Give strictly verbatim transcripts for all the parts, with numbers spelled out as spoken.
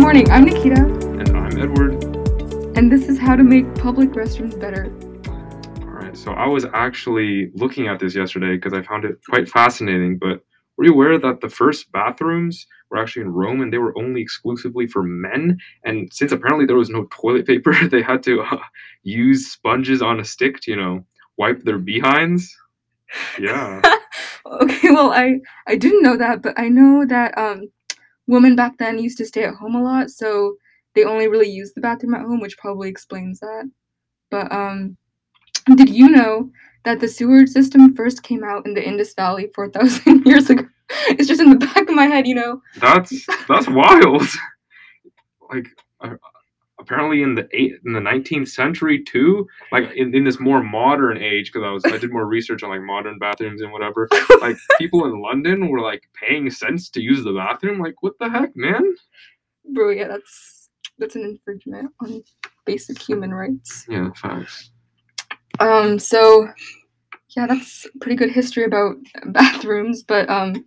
morning, I'm Nikita. And I'm Edward. And this is how to make public restrooms better. Alright, so I was actually looking at this yesterday because I found it quite fascinating, but were you aware that the first bathrooms were actually in Rome and they were only exclusively for men? And since apparently there was no toilet paper, they had to uh, use sponges on a stick to, you know, wipe their behinds? Yeah. Okay, well, I, I didn't know that, but I know that um, women back then used to stay at home a lot, so they only really used the bathroom at home, which probably explains that. But um, did you know that the sewer system first came out in the Indus Valley four thousand years ago? It's just in the back of my head, you know. That's that's wild. Like, uh, apparently in the eight in the nineteenth century too, like in, in this more modern age, because I was I did more research on like modern bathrooms and whatever. Like people in London were like paying cents to use the bathroom. Like what the heck, man? Bro, yeah, that's that's an infringement on basic human rights. Yeah, facts. Um, so yeah, that's pretty good history about bathrooms, but um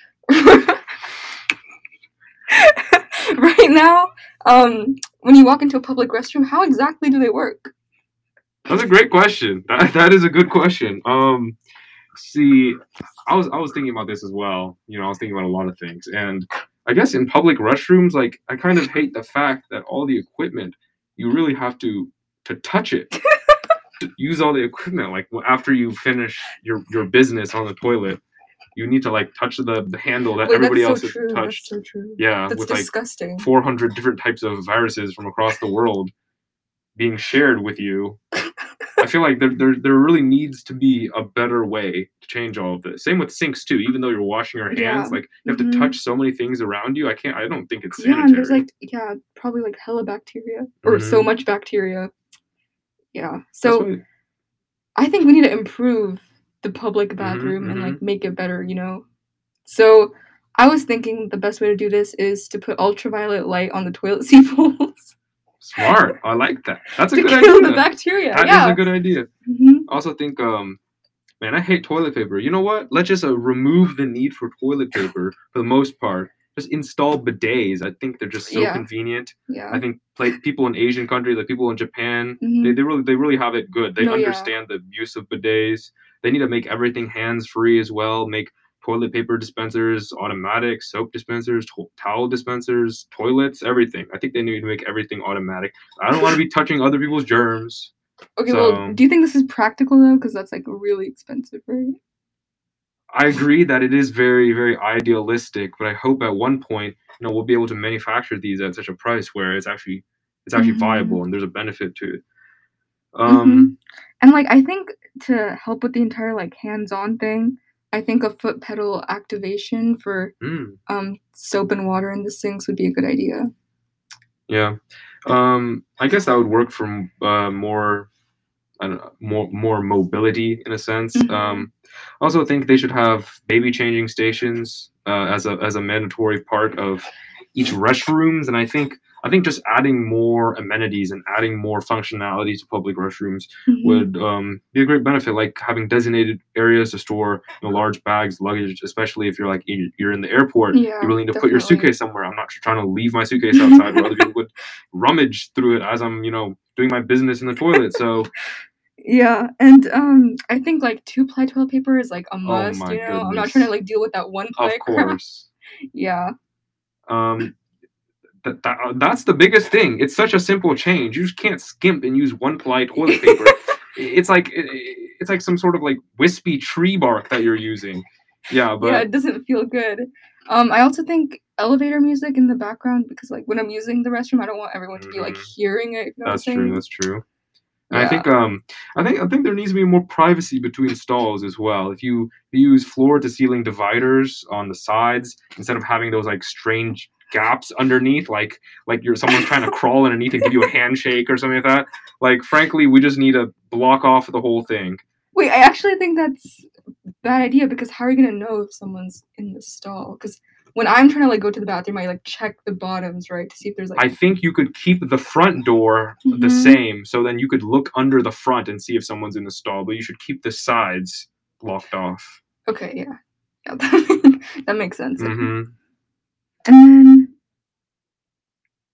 right now, um, when you walk into a public restroom, how exactly do they work? That's a great question. That that is a good question. Um, see, I was I was thinking about this as well. You know, I was thinking about a lot of things, and I guess in public restrooms, like I kind of hate the fact that all the equipment you really have to to touch it, to use all the equipment. Like w- after you finish your your business on the toilet, you need to like touch the, the handle that Wait, everybody that's so else has true. That's touched. so true. Yeah, That's with like disgusting. four hundred different types of viruses from across the world being shared with you. I feel like there, there there really needs to be a better way to change all of this. Same with sinks too. Even though you're washing your Yeah. hands, like you have to Mhm. touch so many things around you. I can't. I don't think it's Yeah, sanitary. and there's like yeah, probably like hella bacteria or so Mhm. much bacteria. Yeah. That's So why. I think we need to improve the public Mhm, bathroom and like mhm. make it better, you know. So I was thinking the best way to do this is to put ultraviolet light on the toilet seat bowls Smart. I like that. That's a to good kill the idea. bacteria. That is Yeah. a good idea. Mhm. I also think, um, man, I hate toilet paper. You know what? Let's just uh, remove the need for toilet paper for the most part. Just install bidets. I think they're just so Yeah. convenient. Yeah. I think like people in Asian countries, like people in Japan, they, Mhm. they really they really have it good. They No, yeah. understand the use of bidets. They need to make everything hands free as well. Make toilet paper dispensers automatic, soap dispensers, to- towel dispensers, toilets, everything. I think they need to make everything automatic. I don't want to be touching other people's germs. Okay, well, So do you think this is practical though? Because that's like really expensive, right? I agree that it is very, very idealistic, but I hope at one point, you know, we'll be able to manufacture these at such a price where it's actually it's actually Mhm. viable and there's a benefit to it. Mhm. Um, And like I think to help with the entire like hands-on thing, I think a foot pedal activation for mm, um soap and water in the sinks would be a good idea. yeah. Um, I guess that would work for m- uh, more, I don't know, more more mobility in a sense. Mhm. Um, I also think they should have baby changing stations uh, as a as a mandatory part of each restrooms, and I think I think just adding more amenities and adding more functionality to public restrooms Mhm. would um, be a great benefit. Like having designated areas to store you know, large bags, luggage, especially if you're like you- you're in the airport, you Yeah, really need to put your definitely. suitcase somewhere. I'm not trying to leave my suitcase outside where other people would rummage through it as I'm you know doing my business in the toilet. So Yeah, and um I think like two-ply toilet paper is like a oh must, my you know. I'm not trying to goodness. like deal with that Of one-ply crap. course. Yeah. Um, that, that, uh, that's the biggest thing. It's such a simple change. You just can't skimp and use one ply toilet paper. I- It's like it, it's like some sort of like wispy tree bark that you're using. Yeah, Yeah, but it doesn't feel good. Um, I also think elevator music in the background because, like, when I'm using the restroom, I don't want everyone to be, like, mhm, hearing it, you know what I'm that's true. saying? That's true. And I Yeah. think um I think I think there needs to be more privacy between stalls as well. If you, if you use floor to ceiling dividers on the sides instead of having those like strange gaps underneath, like like you're someone's trying to crawl underneath and give you a handshake or something like that. Like frankly, we just need to block off the whole thing. Wait, I actually think that's a bad idea because how are you gonna know if someone's in the stall? Because when I'm trying to, like, go to the bathroom, I, like, check the bottoms, right, to see if there's, like I think you could keep the front door the Mhm. same, so then you could look under the front and see if someone's in the stall, but you should keep the sides blocked off. Okay, yeah. Yeah, that that makes sense, I think. Mhm. And then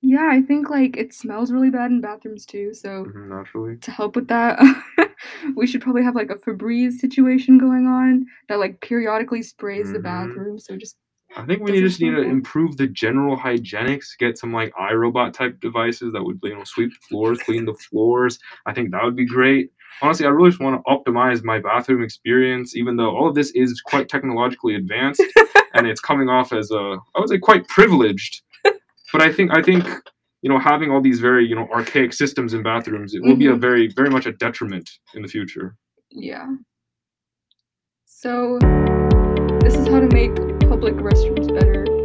Yeah, I think, like, it smells really bad in bathrooms too, so Mhm, naturally. to help with that, we should probably have, like, a Febreze situation going on that, like, periodically sprays the Mhm. bathroom so it just I think we need doesn't just need smell to bad. improve the general hygienics, get some, like, iRobot type devices that would, you know, sweep the floors, clean the floors. I think that would be great. Honestly, I really just wanna optimize my bathroom experience even though all of this is quite technologically advanced, and it's coming off as, uh, I would say quite privileged. But I think I think, you know, having all these very, you know, archaic systems in bathrooms, it will be a Mhm. very very much a detriment in the future. Yeah. So, this is how to make public restrooms better.